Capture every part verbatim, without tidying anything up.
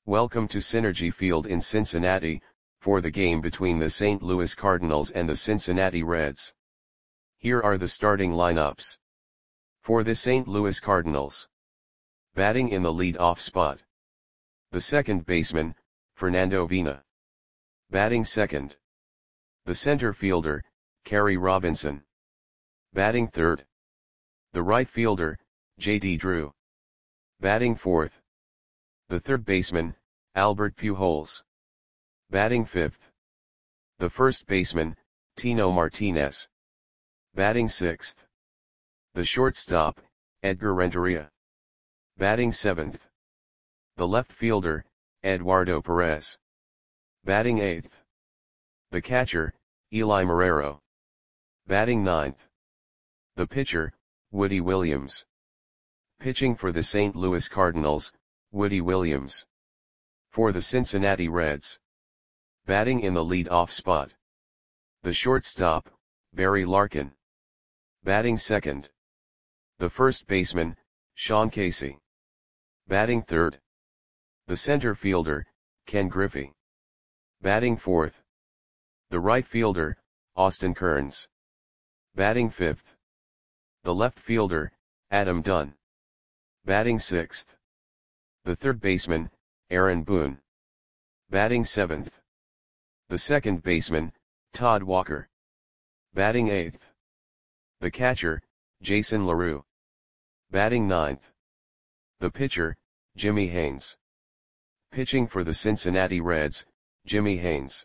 Welcome to Synergy Field in Cincinnati, for the game between the Saint Louis Cardinals and the Cincinnati Reds. Here are the starting lineups. For the Saint Louis Cardinals. Batting in the lead-off spot. The second baseman, Fernando Vina. Batting second. The center fielder, Kerry Robinson. Batting third. The right fielder, J D Drew. Batting fourth. The third baseman, Albert Pujols. Batting fifth. The first baseman, Tino Martinez. Batting sixth. The shortstop, Edgar Renteria. Batting seventh. The left fielder, Eduardo Perez. Batting eighth. The catcher, Eli Marrero. Batting ninth. The pitcher, Woody Williams. Pitching for the Saint Louis Cardinals, Woody Williams. For the Cincinnati Reds. Batting in the lead-off spot. The shortstop, Barry Larkin. Batting second. The first baseman, Sean Casey. Batting third. The center fielder, Ken Griffey. Batting fourth. The right fielder, Austin Kearns. Batting fifth. The left fielder, Adam Dunn. Batting sixth. The third baseman, Aaron Boone. Batting seventh. The second baseman, Todd Walker. Batting eighth. The catcher, Jason LaRue. Batting ninth. The pitcher, Jimmy Haynes. Pitching for the Cincinnati Reds, Jimmy Haynes.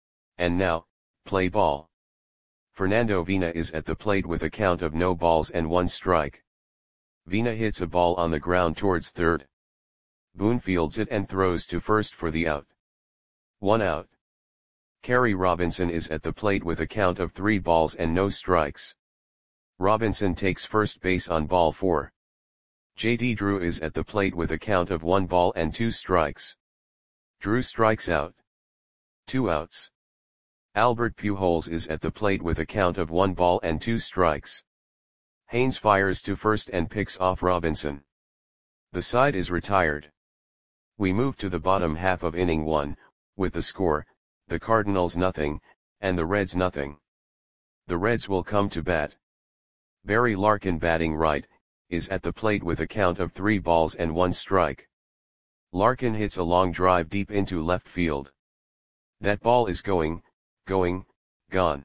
And now, play ball. Fernando Vina is at the plate with a count of no balls and one strike. Vina hits a ball on the ground towards third. Boone fields it and throws to first for the out. One out. Kerry Robinson is at the plate with a count of three balls and no strikes. Robinson takes first base on ball four. J D Drew is at the plate with a count of one ball and two strikes. Drew strikes out. Two outs. Albert Pujols is at the plate with a count of one ball and two strikes. Haynes fires to first and picks off Robinson. The side is retired. We move to the bottom half of inning one, with the score, the Cardinals nothing, and the Reds nothing. The Reds will come to bat. Barry Larkin batting right, is at the plate with a count of three balls and one strike. Larkin hits a long drive deep into left field. That ball is going, going, gone.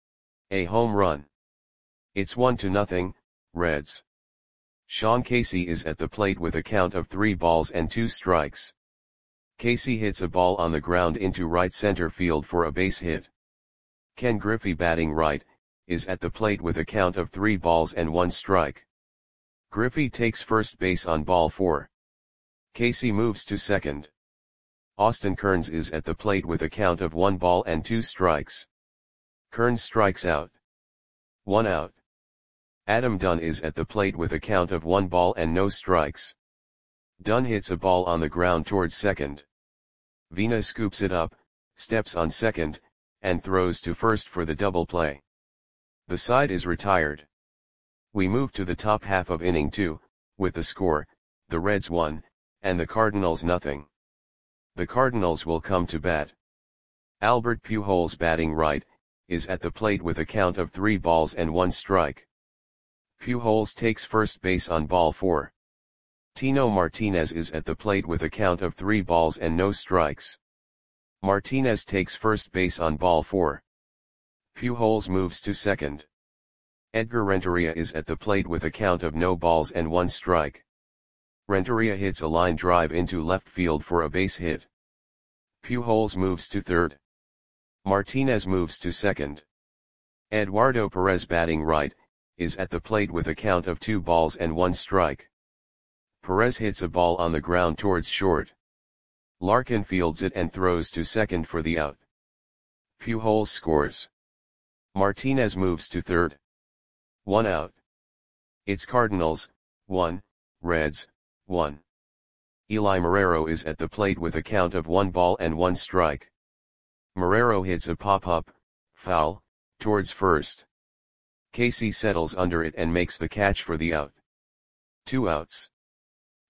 A home run. It's one to nothing, Reds. Sean Casey is at the plate with a count of three balls and two strikes. Casey hits a ball on the ground into right center field for a base hit. Ken Griffey batting right, is at the plate with a count of three balls and one strike. Griffey takes first base on ball four. Casey moves to second. Austin Kearns is at the plate with a count of one ball and two strikes. Kearns strikes out. One out. Adam Dunn is at the plate with a count of one ball and no strikes. Dunn hits a ball on the ground towards second. Vina scoops it up, steps on second, and throws to first for the double play. The side is retired. We move to the top half of inning two, with the score, the Reds one, and the Cardinals nothing. The Cardinals will come to bat. Albert Pujols batting right, is at the plate with a count of three balls and one strike. Pujols takes first base on ball four. Tino Martinez is at the plate with a count of three balls and no strikes. Martinez takes first base on ball four. Pujols moves to second. Edgar Renteria is at the plate with a count of no balls and one strike. Renteria hits a line drive into left field for a base hit. Pujols moves to third. Martinez moves to second. Eduardo Perez batting right, is at the plate with a count of two balls and one strike. Perez hits a ball on the ground towards short. Larkin fields it and throws to second for the out. Pujols scores. Martinez moves to third. One out. It's Cardinals, one, Reds, one. Eli Marrero is at the plate with a count of one ball and one strike. Marrero hits a pop-up, foul, towards first. Casey settles under it and makes the catch for the out. Two outs.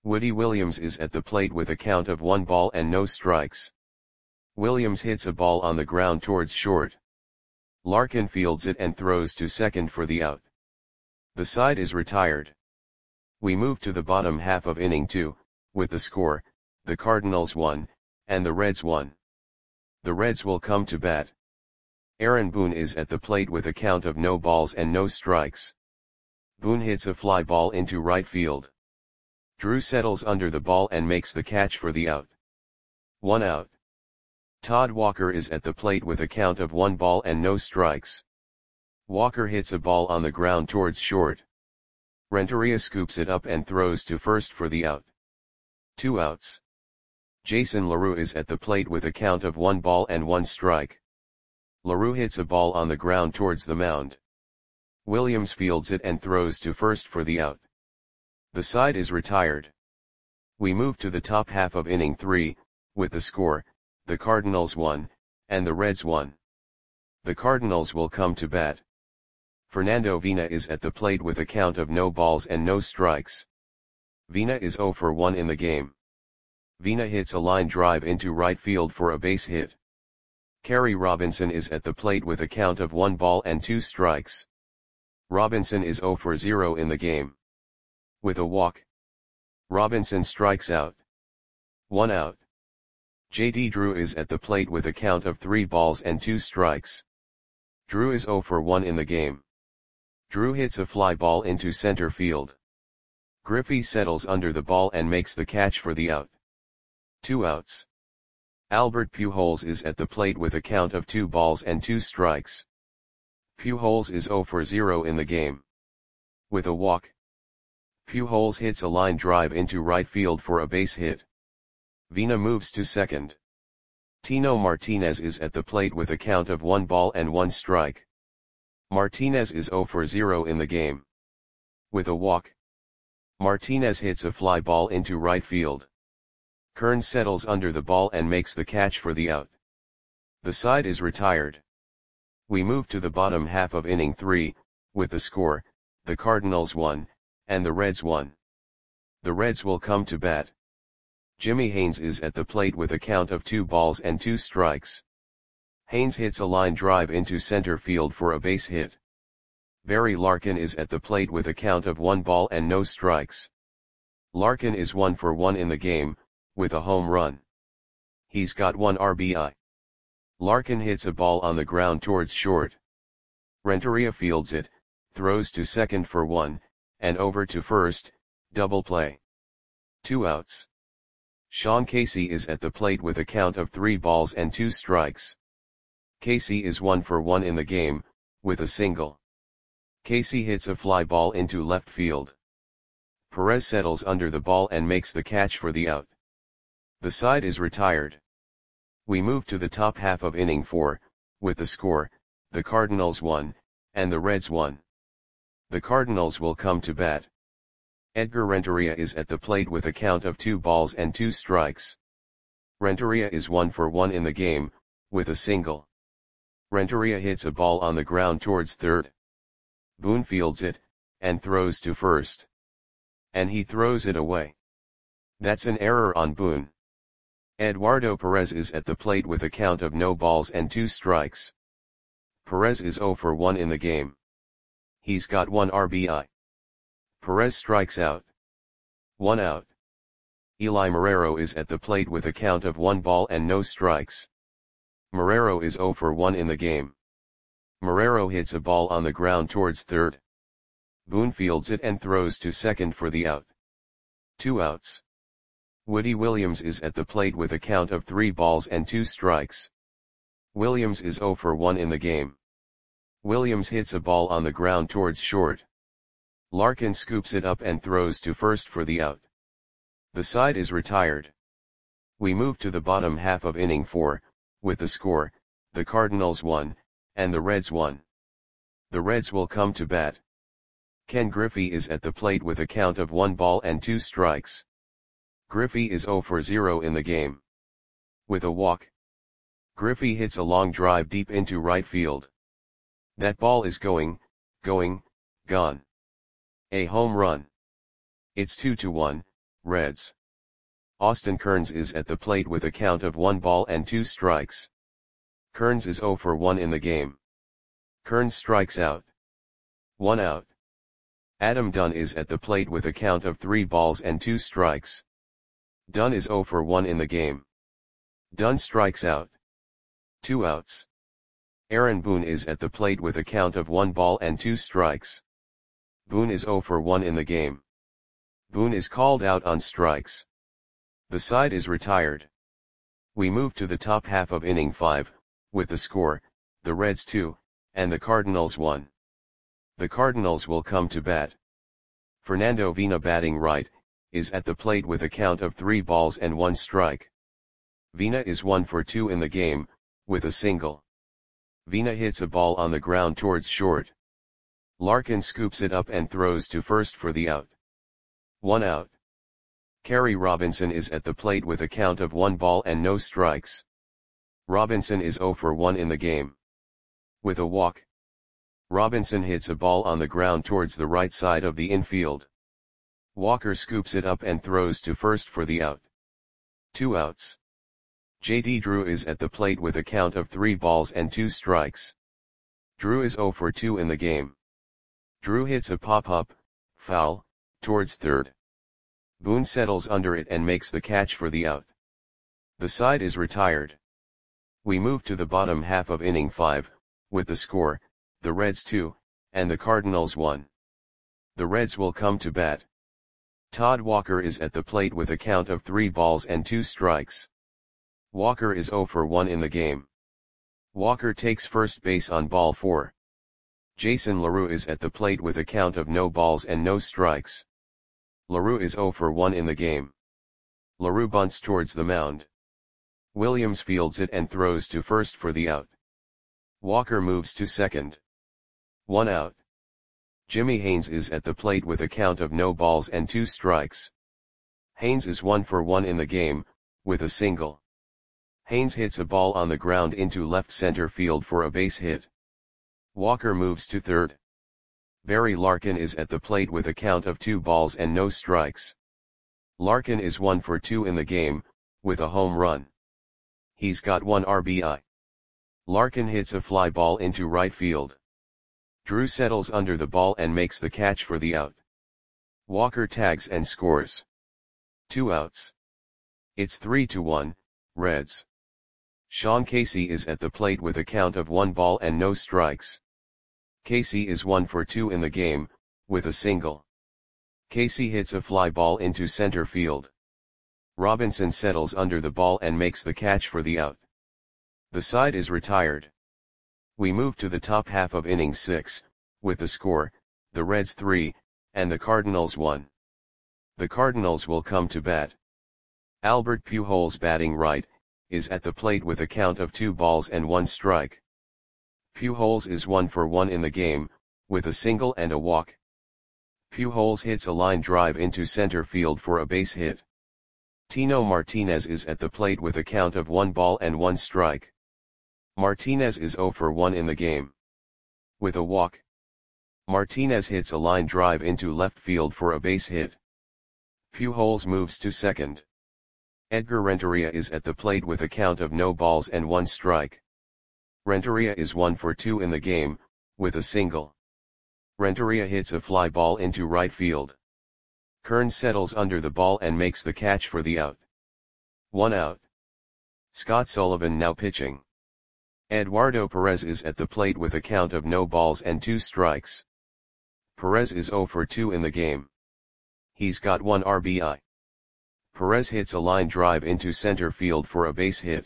Woody Williams is at the plate with a count of one ball and no strikes. Williams hits a ball on the ground towards short. Larkin fields it and throws to second for the out. The side is retired. We move to the bottom half of inning two, with the score, the Cardinals won, and the Reds won. The Reds will come to bat. Aaron Boone is at the plate with a count of no balls and no strikes. Boone hits a fly ball into right field. Drew settles under the ball and makes the catch for the out. One out. Todd Walker is at the plate with a count of one ball and no strikes. Walker hits a ball on the ground towards short. Renteria scoops it up and throws to first for the out. Two outs. Jason LaRue is at the plate with a count of one ball and one strike. LaRue hits a ball on the ground towards the mound. Williams fields it and throws to first for the out. The side is retired. We move to the top half of inning three, with the score, the Cardinals won, and the Reds won. The Cardinals will come to bat. Fernando Vina is at the plate with a count of no balls and no strikes. Vina is oh for one in the game. Vina hits a line drive into right field for a base hit. Kerry Robinson is at the plate with a count of one ball and two strikes. Robinson is oh for zero in the game. With a walk, Robinson strikes out. One out. J D Drew is at the plate with a count of three balls and two strikes. Drew is oh for one in the game. Drew hits a fly ball into center field. Griffey settles under the ball and makes the catch for the out. Two outs. Albert Pujols is at the plate with a count of two balls and two strikes. Pujols is oh for zero in the game. With a walk, Pujols hits a line drive into right field for a base hit. Vina moves to second. Tino Martinez is at the plate with a count of one ball and one strike. Martinez is oh for zero in the game. With a walk, Martinez hits a fly ball into right field. Kearns settles under the ball and makes the catch for the out. The side is retired. We move to the bottom half of inning three, with the score, the Cardinals won, and the Reds won. The Reds will come to bat. Jimmy Haynes is at the plate with a count of two balls and two strikes. Haynes hits a line drive into center field for a base hit. Barry Larkin is at the plate with a count of one ball and no strikes. Larkin is one for one in the game, with a home run. He's got one R B I. Larkin hits a ball on the ground towards short. Renteria fields it, throws to second for one, and over to first, double play. Two outs. Sean Casey is at the plate with a count of three balls and two strikes. Casey is one for one in the game, with a single. Casey hits a fly ball into left field. Perez settles under the ball and makes the catch for the out. The side is retired. We move to the top half of inning four, with the score, the Cardinals won, and the Reds won. The Cardinals will come to bat. Edgar Renteria is at the plate with a count of two balls and two strikes. Renteria is one for one in the game, with a single. Renteria hits a ball on the ground towards third. Boone fields it, and throws to first. And he throws it away. That's an error on Boone. Eduardo Perez is at the plate with a count of no balls and two strikes. Perez is oh for one in the game. He's got one R B I. Perez strikes out. One out. Eli Marrero is at the plate with a count of one ball and no strikes. Marrero is oh for one in the game. Marrero hits a ball on the ground towards third. Boone fields it and throws to second for the out. Two outs. Woody Williams is at the plate with a count of three balls and two strikes. Williams is oh for one in the game. Williams hits a ball on the ground towards short. Larkin scoops it up and throws to first for the out. The side is retired. We move to the bottom half of inning four, with the score, the Cardinals won, and the Reds won. The Reds will come to bat. Ken Griffey is at the plate with a count of one ball and two strikes. Griffey is oh for zero in the game. With a walk, Griffey hits a long drive deep into right field. That ball is going, going, gone. A home run. It's two to one, Reds. Austin Kearns is at the plate with a count of one ball and two strikes. Kearns is zero for one in the game. Kearns strikes out. One out. Adam Dunn is at the plate with a count of three balls and two strikes. Dunn is zero for one in the game. Dunn strikes out. Two outs. Aaron Boone is at the plate with a count of one ball and two strikes. Boone is zero for one in the game. Boone is called out on strikes. The side is retired. We move to the top half of inning five, with the score, the Reds two, and the Cardinals one. The Cardinals will come to bat. Fernando Vina, batting right, is at the plate with a count of three balls and one strike. Vina is one for two in the game, with a single. Vina hits a ball on the ground towards short. Larkin scoops it up and throws to first for the out. One out. Kerry Robinson is at the plate with a count of one ball and no strikes. Robinson is zero for one in the game. With a walk. Robinson hits a ball on the ground towards the right side of the infield. Walker scoops it up and throws to first for the out. Two outs. J D Drew is at the plate with a count of three balls and two strikes. Drew is zero for two in the game. Drew hits a pop-up, foul, towards third. Boone settles under it and makes the catch for the out. The side is retired. We move to the bottom half of inning five, with the score, the Reds two, and the Cardinals one. The Reds will come to bat. Todd Walker is at the plate with a count of three balls and two strikes. Walker is zero for one in the game. Walker takes first base on ball four. Jason LaRue is at the plate with a count of no balls and no strikes. LaRue is zero for one in the game. LaRue bunts towards the mound. Williams fields it and throws to first for the out. Walker moves to second. One out. Jimmy Haynes is at the plate with a count of no balls and two strikes. Haynes is one for one in the game, with a single. Haynes hits a ball on the ground into left center field for a base hit. Walker moves to third. Barry Larkin is at the plate with a count of two balls and no strikes. Larkin is one for two in the game, with a home run. He's got one R B I. Larkin hits a fly ball into right field. Drew settles under the ball and makes the catch for the out. Walker tags and scores. Two outs. It's three to one, Reds. Sean Casey is at the plate with a count of one ball and no strikes. Casey is one for two in the game, with a single. Casey hits a fly ball into center field. Robinson settles under the ball and makes the catch for the out. The side is retired. We move to the top half of inning six, with the score, the Reds three, and the Cardinals one. The Cardinals will come to bat. Albert Pujols, batting right, is at the plate with a count of two balls and one strike. Pujols is one for one in the game, with a single and a walk. Pujols hits a line drive into center field for a base hit. Tino Martinez is at the plate with a count of one ball and one strike. Martinez is zero for one in the game. With a walk. Martinez hits a line drive into left field for a base hit. Pujols moves to second. Edgar Renteria is at the plate with a count of no balls and one strike. Renteria is one for two in the game, with a single. Renteria hits a fly ball into right field. Kearns settles under the ball and makes the catch for the out. One out. Scott Sullivan now pitching. Eduardo Perez is at the plate with a count of no balls and two strikes. Perez is zero for two in the game. He's got one R B I. Perez hits a line drive into center field for a base hit.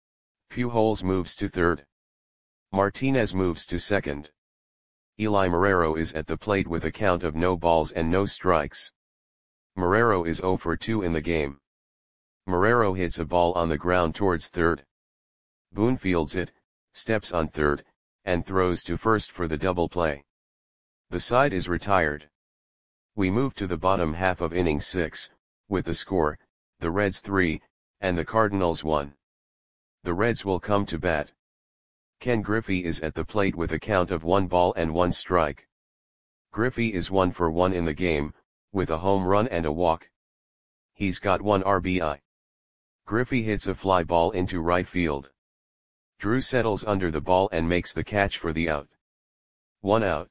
Pujols moves to third. Martinez moves to second. Eli Marrero is at the plate with a count of no balls and no strikes. Marrero is zero for two in the game. Marrero hits a ball on the ground towards third. Boone fields it, steps on third, and throws to first for the double play. The side is retired. We move to the bottom half of inning six, with the score, the Reds three, and the Cardinals one. The Reds will come to bat. Ken Griffey is at the plate with a count of one ball and one strike. Griffey is one for one in the game, with a home run and a walk. He's got one R B I. Griffey hits a fly ball into right field. Drew settles under the ball and makes the catch for the out. One out.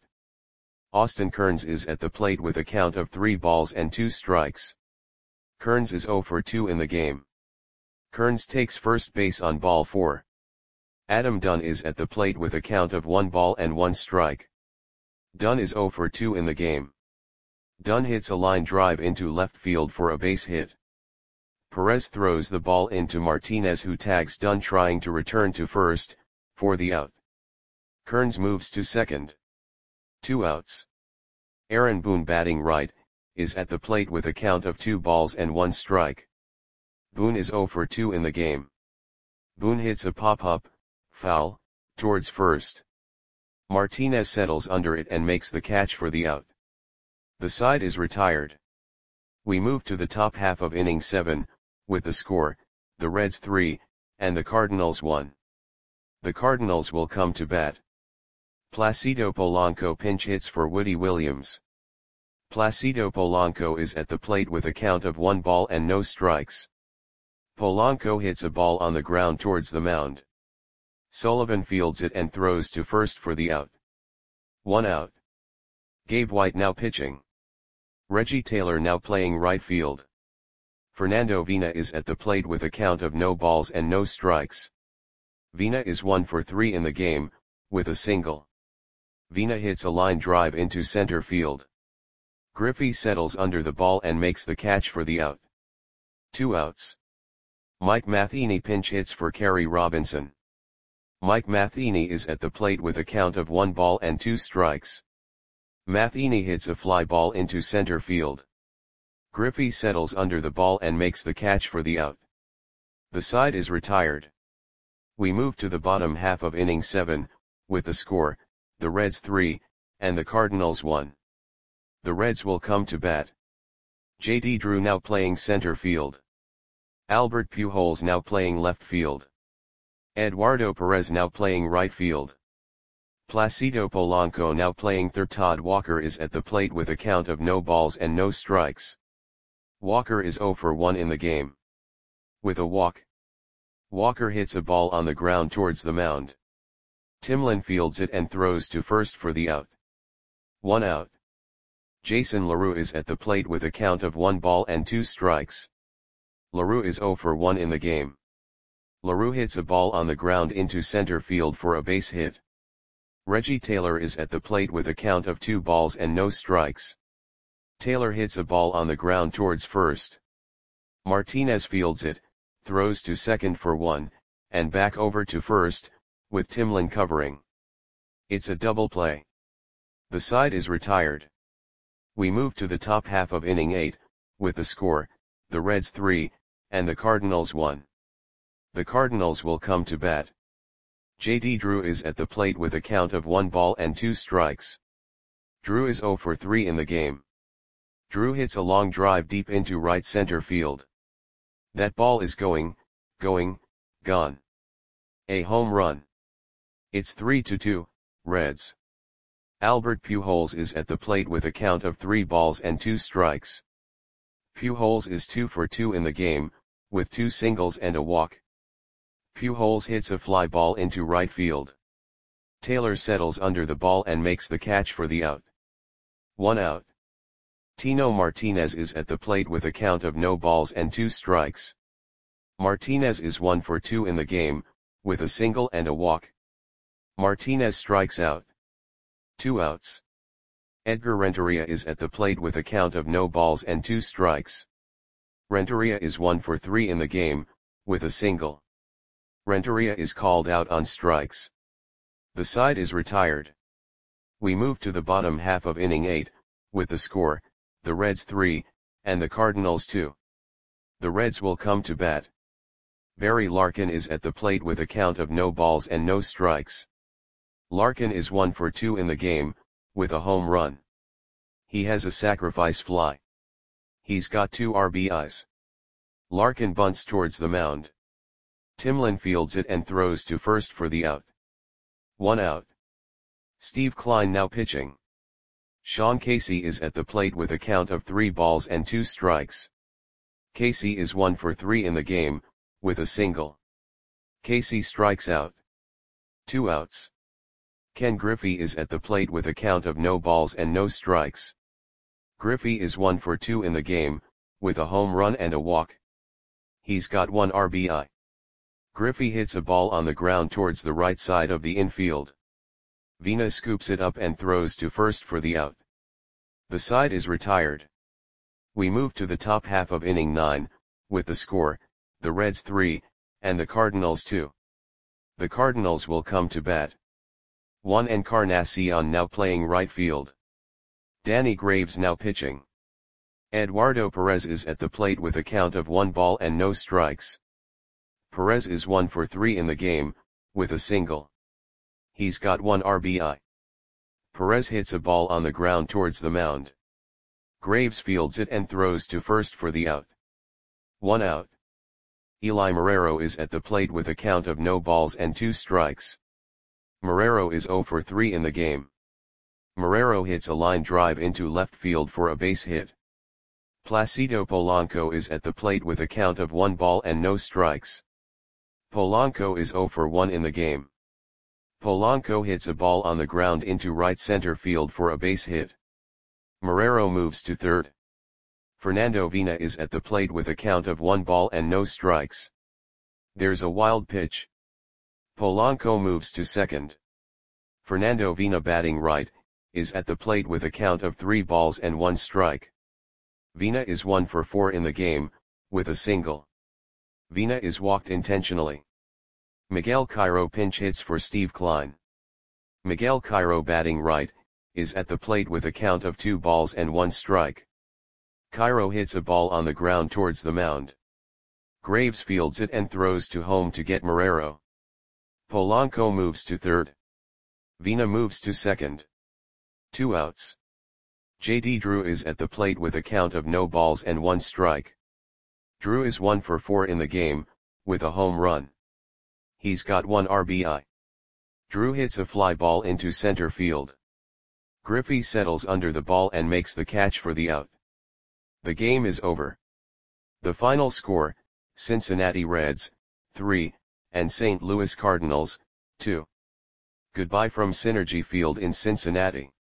Austin Kearns is at the plate with a count of three balls and two strikes. Kearns is zero for two in the game. Kearns takes first base on ball four. Adam Dunn is at the plate with a count of one ball and one strike. Dunn is zero for two in the game. Dunn hits a line drive into left field for a base hit. Perez throws the ball into Martinez, who tags Dunn trying to return to first, for the out. Kearns moves to second. Two outs. Aaron Boone, batting right, is at the plate with a count of two balls and one strike. Boone is zero for two in the game. Boone hits a pop-up, foul, towards first. Martinez settles under it and makes the catch for the out. The side is retired. We move to the top half of inning seven, with the score, the Reds three, and the Cardinals one. The Cardinals will come to bat. Placido Polanco pinch hits for Woody Williams. Placido Polanco is at the plate with a count of one ball and no strikes. Polanco hits a ball on the ground towards the mound. Sullivan fields it and throws to first for the out. One out. Gabe White now pitching. Reggie Taylor now playing right field. Fernando Vina is at the plate with a count of no balls and no strikes. Vina is one for three in the game, with a single. Vina hits a line drive into center field. Griffey settles under the ball and makes the catch for the out. Two outs. Mike Matheny pinch hits for Kerry Robinson. Mike Matheny is at the plate with a count of one ball and two strikes. Matheny hits a fly ball into center field. Griffey settles under the ball and makes the catch for the out. The side is retired. We move to the bottom half of inning seven, with the score, the Reds three, and the Cardinals one. The Reds will come to bat. J D Drew now playing center field. Albert Pujols now playing left field. Eduardo Perez now playing right field. Placido Polanco now playing third. Todd Walker is at the plate with a count of no balls and no strikes. Walker is zero for one in the game. With a walk. Walker hits a ball on the ground towards the mound. Timlin fields it and throws to first for the out. One out. Jason LaRue is at the plate with a count of one ball and two strikes. LaRue is zero for one in the game. LaRue hits a ball on the ground into center field for a base hit. Reggie Taylor is at the plate with a count of two balls and no strikes. Taylor hits a ball on the ground towards first. Martinez fields it, throws to second for one, and back over to first, with Timlin covering. It's a double play. The side is retired. We move to the top half of inning eight, with the score, the Reds three, and the Cardinals one. The Cardinals will come to bat. J D Drew is at the plate with a count of one ball and two strikes. Drew is zero for three in the game. Drew hits a long drive deep into right center field. That ball is going, going, gone. A home run. It's three to two, Reds. Albert Pujols is at the plate with a count of three balls and two strikes. Pujols is two for two in the game, with two singles and a walk. Pujols hits a fly ball into right field. Taylor settles under the ball and makes the catch for the out. One out. Tino Martinez is at the plate with a count of no balls and two strikes. Martinez is one for two in the game, with a single and a walk. Martinez strikes out. Two outs. Edgar Renteria is at the plate with a count of no balls and two strikes. Renteria is one for three in the game, with a single. Renteria is called out on strikes. The side is retired. We move to the bottom half of inning eight, with the score, the Reds three, and the Cardinals two. The Reds will come to bat. Barry Larkin is at the plate with a count of no balls and no strikes. Larkin is one for two in the game, with a home run. He has a sacrifice fly. He's got two R B Is. Larkin bunts towards the mound. Timlin fields it and throws to first for the out. One out. Steve Klein now pitching. Sean Casey is at the plate with a count of three balls and two strikes. Casey is one for three in the game, with a single. Casey strikes out. Two outs. Ken Griffey is at the plate with a count of no balls and no strikes. Griffey is one for two in the game, with a home run and a walk. He's got one R B I. Griffey hits a ball on the ground towards the right side of the infield. Vina scoops it up and throws to first for the out. The side is retired. We move to the top half of inning nine, with the score, the Reds three, and the Cardinals two. The Cardinals will come to bat. Juan Encarnacion now playing right field. Danny Graves now pitching. Eduardo Perez is at the plate with a count of one ball and no strikes. Perez is one for three in the game, with a single. He's got one R B I. Perez hits a ball on the ground towards the mound. Graves fields it and throws to first for the out. One out. Eli Marrero is at the plate with a count of no balls and two strikes. Marrero is zero for three in the game. Marrero hits a line drive into left field for a base hit. Placido Polanco is at the plate with a count of one ball and no strikes. Polanco is zero for one in the game. Polanco hits a ball on the ground into right center field for a base hit. Marrero moves to third. Fernando Vina is at the plate with a count of one ball and no strikes. There's a wild pitch. Polanco moves to second. Fernando Vina batting right, is at the plate with a count of three balls and one strike. Vina is one for four in the game, with a single. Vina is walked intentionally. Miguel Cairo pinch hits for Steve Klein. Miguel Cairo batting right, is at the plate with a count of two balls and one strike. Cairo hits a ball on the ground towards the mound. Graves fields it and throws to home to get Marrero. Polanco moves to third. Vina moves to second. Two outs. J D Drew is at the plate with a count of no balls and one strike. Drew is one for four in the game, with a home run. He's got one R B I. Drew hits a fly ball into center field. Griffey settles under the ball and makes the catch for the out. The game is over. The final score, Cincinnati Reds, three, and Saint Louis Cardinals, two. Goodbye from Synergy Field in Cincinnati.